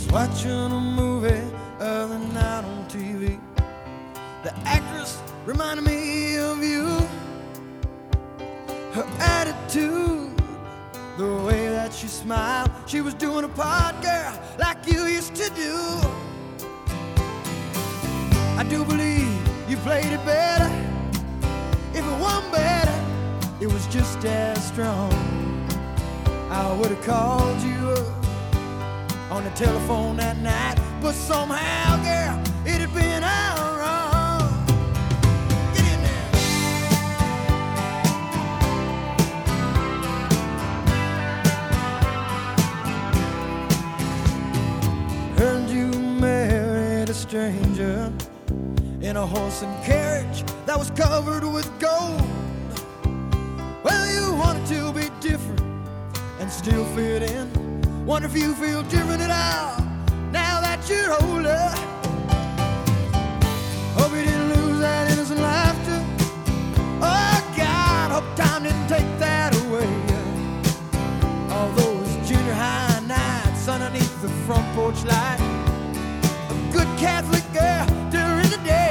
Watching a movie other night on TV. The actress reminded me of you. Her attitude, the way that she smiled, she was doing a part, girl, like you used to do. I do believe you played it better. If it wasn't better, it was just as strong. I would have called you up on the telephone that night, but somehow, girl, it had been all wrong. Get in there. Heard you married a stranger in a horse and carriage that was covered with gold. Well, you wanted to be different and still fit in. Wonder if you feel different at all now that you're older. Hope you didn't lose that innocent laughter. Oh God, hope time didn't take that away. All those junior high nights underneath the front porch light, a good Catholic girl during the day.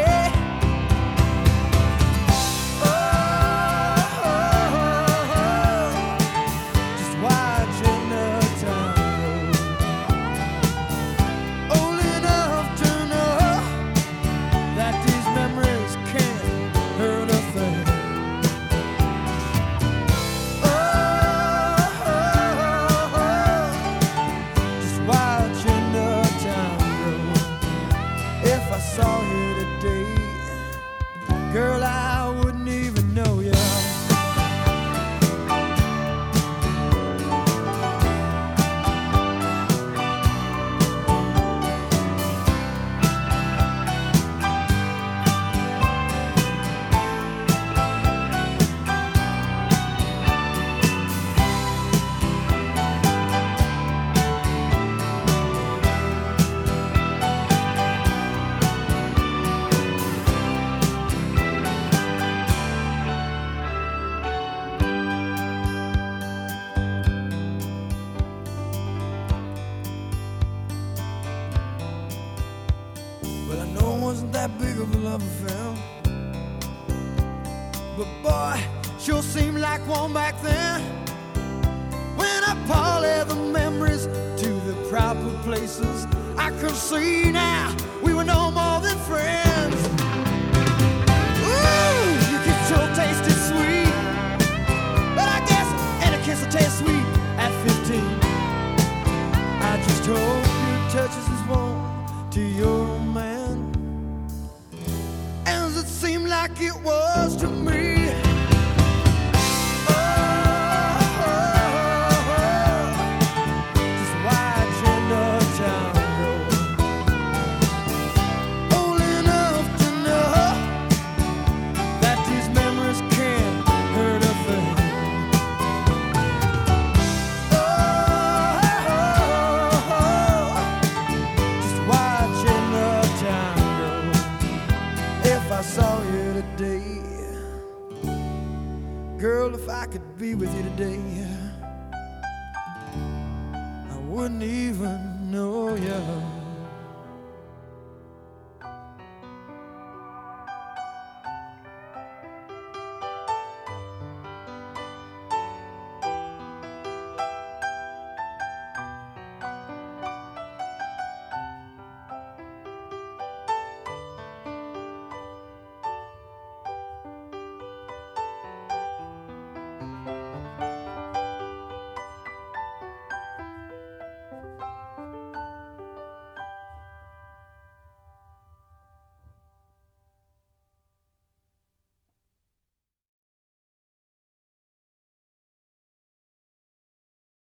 Girl, I wouldn't even know ya. Well, I know it wasn't that big of a love affair, but boy, sure seemed like one back then. When I parlay the memories to the proper places, I could see now we were no more than friends. Ooh, your kiss sure tasted sweet, but I guess any kiss will taste sweet at 15. I just hope your touch is as warm to your old man as it seemed like it was to me. Just watching the town go, old enough to know that these memories can't hurt a thing. If I saw you today, girl, if I could be with you today, I wouldn't even know you.